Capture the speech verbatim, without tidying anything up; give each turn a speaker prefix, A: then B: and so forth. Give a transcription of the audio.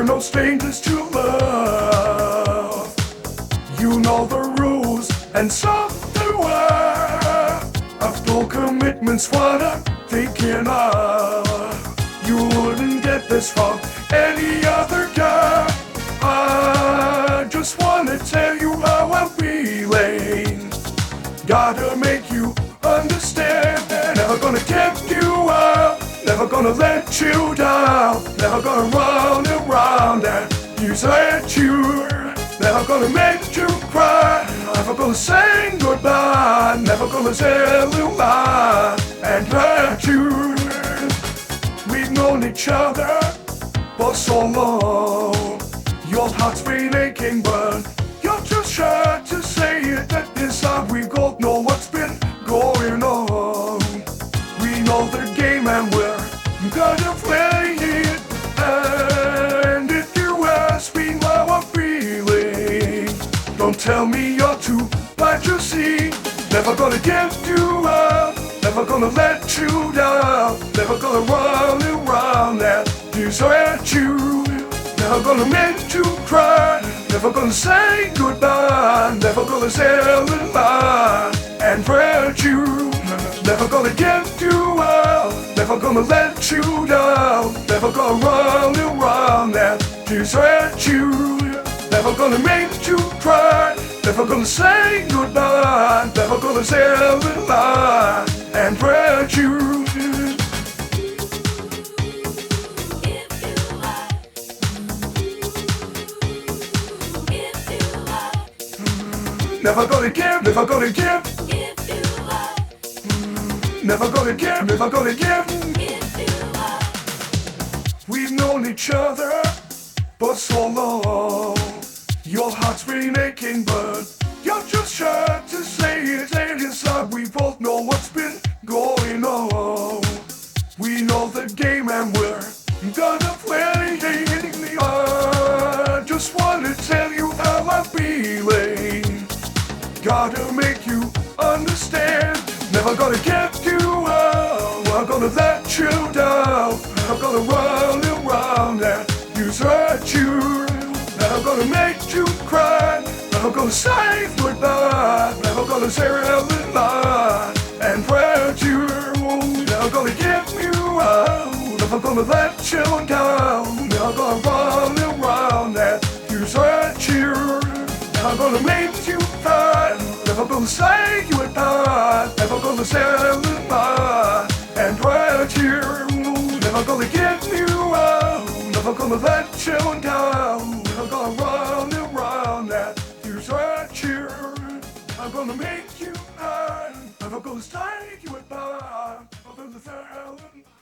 A: no strangers to love. You know the rules, and so do I. A full commitment's what I'm thinking of. You wouldn't get this from any other guy. I just wanna tell you how I'm feeling. Gotta make you understand. Never gonna tempt you out, never gonna let you down, never gonna run around and use at you. Never gonna make you cry, never gonna say goodbye, never gonna tell you lie and hurt you. We've known each other for so long. Your heart's been aching, but you're too shy to say it. That inside we both know what's been going on. We know the game and we're gonna play it. And if you ask me how I'm feeling, don't tell me you're too blind to see. Never gonna get you out, never gonna let you down, never gonna run around and desert you. Never gonna make you cry, never gonna say goodbye, never gonna tell a lie and hurt you. Never gonna get you out, never gonna let you down, never gonna run around and desert you. Never gonna make you cry, never gonna say goodbye, never gonna tell a lie and hurt you. Never gonna give, never gonna give.
B: If you love,
A: Never gonna give, never gonna give.
B: if you love,
A: We've known each other for so long. Your heart's been aching, but you're just shy to say it. And inside we both know what's been going on. We know the game and we're gonna play it. I just wanna tell you how I'm feeling. Gotta make you understand. Never gonna get you out, I'm gonna let you down, I'm gonna run around and desert you. Never gonna make you cry, never gonna say goodbye, never gonna say a lie and hurt you. Never gonna get you out, never gonna let you down, never gonna run around and desert you. Never gonna make you cry, never gonna say goodbye, never gonna tell a lie and hurt you. Never gonna get you out, never gonna let you down, never gonna run around and desert you. I'm gonna make you cry, never gonna say goodbye, never gonna tell